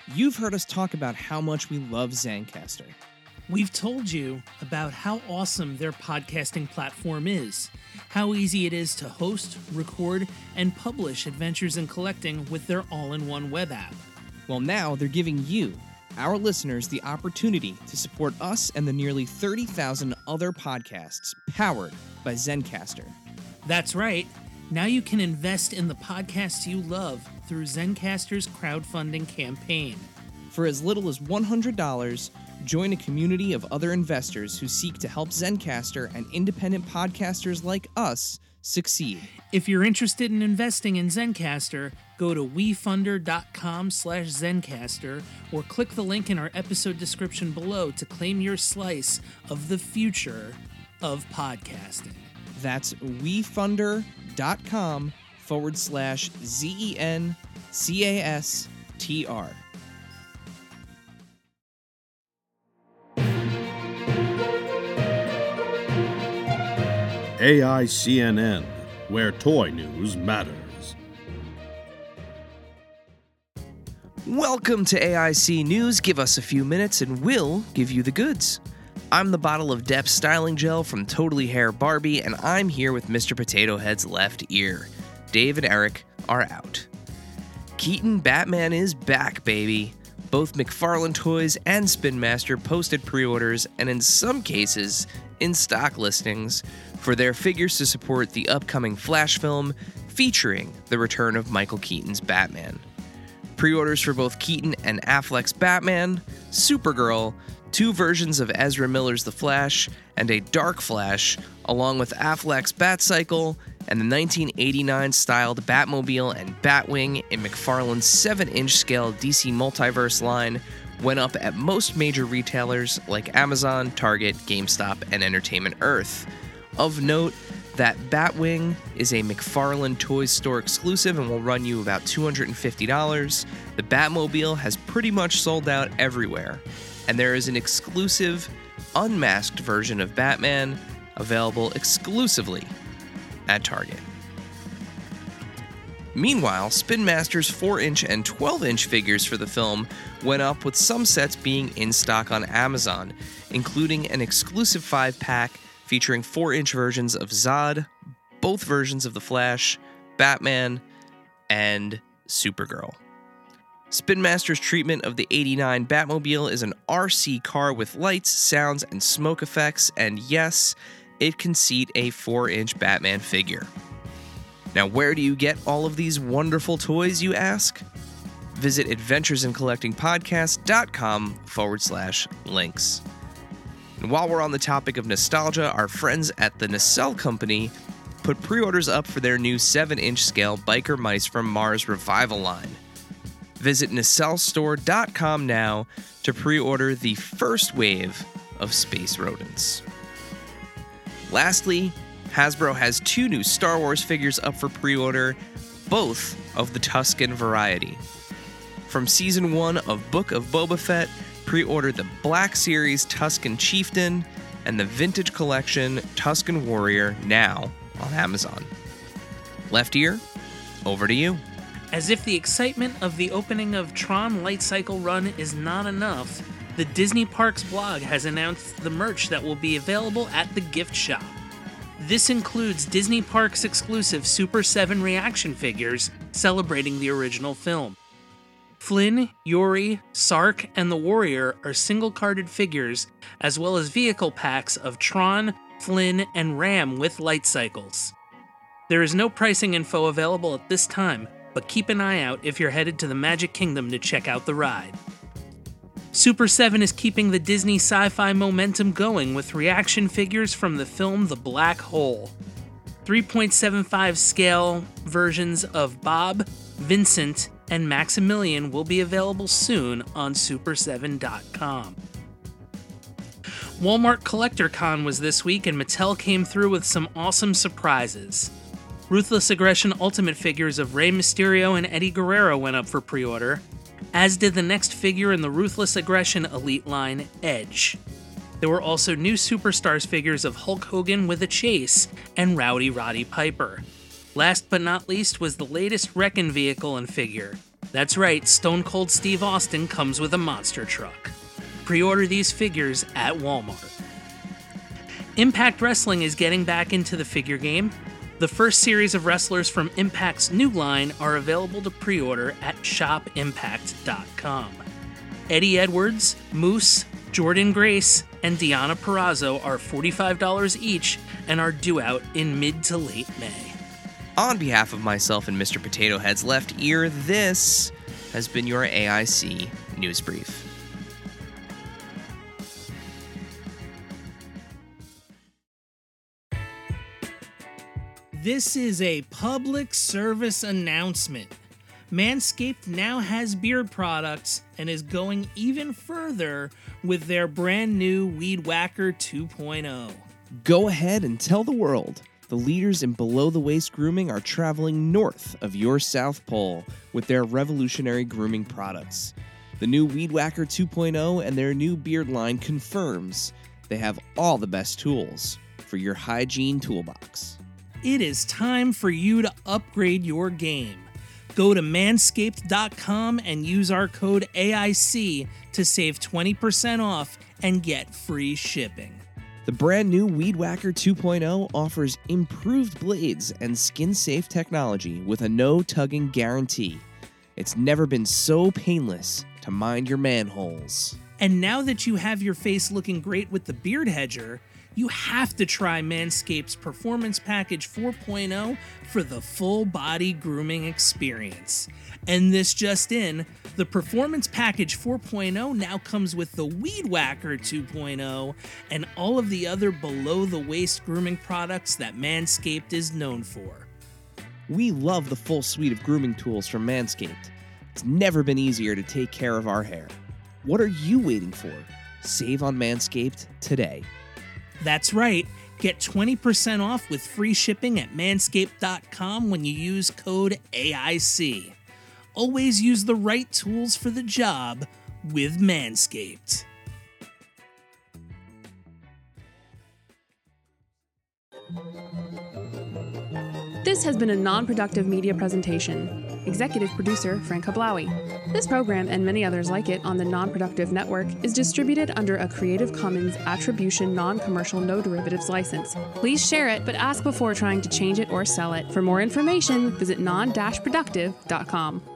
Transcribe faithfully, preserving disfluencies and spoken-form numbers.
You've heard us talk about how much we love Zencastr. We've told you about how awesome their podcasting platform is, how easy it is to host, record, and publish Adventures in Collecting with their all-in-one web app. Well, now they're giving you, our listeners, the opportunity to support us and the nearly thirty thousand other podcasts powered by Zencastr. That's right. Now you can invest in the podcasts you love through Zencastr's crowdfunding campaign. For as little as one hundred dollars, join a community of other investors who seek to help Zencastr and independent podcasters like us succeed. If you're interested in investing in Zencastr, go to wefunder.com slash Zencastr or click the link in our episode description below to claim your slice of the future of podcasting. That's wefunder.com forward slash Z-E-N-C-A-S-T-R. A I C N N, where toy news matters. Welcome to A I C News. Give us a few minutes and we'll give you the goods. I'm the bottle of Depp styling gel from Totally Hair Barbie, and I'm here with Mister Potato Head's left ear. Dave and Eric are out. Keaton Batman is back, baby. Both McFarlane Toys and Spin Master posted pre-orders, and in some cases, in stock listings, for their figures to support the upcoming Flash film featuring the return of Michael Keaton's Batman. Pre-orders for both Keaton and Affleck's Batman, Supergirl, two versions of Ezra Miller's The Flash, and a Dark Flash, along with Affleck's Batcycle and the nineteen eighty-nine styled Batmobile and Batwing in McFarlane's seven inch scale D C Multiverse line, went up at most major retailers like Amazon, Target, GameStop, and Entertainment Earth. Of note, that Batwing is a McFarlane Toys store exclusive and will run you about two hundred fifty dollars. The Batmobile has pretty much sold out everywhere, and there is an exclusive, unmasked version of Batman available exclusively at Target. Meanwhile, Spin Master's four inch and twelve inch figures for the film went up, with some sets being in stock on Amazon, including an exclusive five pack featuring four inch versions of Zod, both versions of The Flash, Batman, and Supergirl. Spin Master's treatment of the eighty-nine Batmobile is an R C car with lights, sounds, and smoke effects, and yes, it can seat a four inch Batman figure. Now, where do you get all of these wonderful toys, you ask? Visit adventuresinccollectingpodcast.com forward slash links. And while we're on the topic of nostalgia, our friends at the Nacelle Company put pre-orders up for their new seven inch scale Biker Mice from Mars Revival line. Visit nacelle store dot com now to pre-order the first wave of space rodents. Lastly, Hasbro has two new Star Wars figures up for pre-order, both of the Tusken variety. From Season one of Book of Boba Fett, pre-order the Black Series Tusken Chieftain and the Vintage Collection Tusken Warrior now on Amazon. Left ear, over to you. As if the excitement of the opening of Tron Light Cycle Run is not enough, the Disney Parks blog has announced the merch that will be available at the gift shop. This includes Disney Parks exclusive Super seven reaction figures celebrating the original film. Flynn, Yori, Sark, and the Warrior are single-carded figures, as well as vehicle packs of Tron, Flynn, and Ram with light cycles. There is no pricing info available at this time, but keep an eye out if you're headed to the Magic Kingdom to check out the ride. Super seven is keeping the Disney sci-fi momentum going with reaction figures from the film The Black Hole. three point seven five scale versions of Bob, Vincent, and Maximilian will be available soon on super seven dot com. Walmart Collector Con was this week, and Mattel came through with some awesome surprises. Ruthless Aggression Ultimate figures of Rey Mysterio and Eddie Guerrero went up for pre-order, as did the next figure in the Ruthless Aggression Elite line, Edge. There were also new Superstars figures of Hulk Hogan with a chase and Rowdy Roddy Piper. Last but not least was the latest Wreckin' vehicle and figure. That's right, Stone Cold Steve Austin comes with a monster truck. Pre-order these figures at Walmart. Impact Wrestling is getting back into the figure game. The first series of wrestlers from Impact's new line are available to pre-order at shop impact dot com. Eddie Edwards, Moose, Jordan Grace, and Deonna Purrazzo are forty-five dollars each and are due out in mid to late May. On behalf of myself and Mister Potato Head's left ear, this has been your A I C News Brief. This is a public service announcement. Manscaped now has beard products and is going even further with their brand new Weed Whacker two point oh. Go ahead and tell the world. The leaders in below-the-waist grooming are traveling north of your South Pole with their revolutionary grooming products. The new Weed Whacker two point oh and their new beard line confirms they have all the best tools for your hygiene toolbox. It is time for you to upgrade your game. Go to manscaped dot com and use our code A I C to save twenty percent off and get free shipping. The brand new Weed Whacker two point oh offers improved blades and skin-safe technology with a no-tugging guarantee. It's never been so painless to mind your manholes. And now that you have your face looking great with the Beard Hedger, you have to try Manscaped's Performance Package four point oh for the full body grooming experience. And this just in, the Performance Package four point oh now comes with the Weed Whacker two point oh and all of the other below-the-waist grooming products that Manscaped is known for. We love the full suite of grooming tools from Manscaped. It's never been easier to take care of our hair. What are you waiting for? Save on Manscaped today. That's right. Get twenty percent off with free shipping at manscaped dot com when you use code A I C. Always use the right tools for the job with Manscaped. This has been a non-productive media presentation. Executive producer Frank Hablawi. This program and many others like it on the Non-Productive Network is distributed under a Creative Commons Attribution Non-Commercial No Derivatives license. Please share it, but ask before trying to change it or sell it. For more information, visit non dash productive dot com.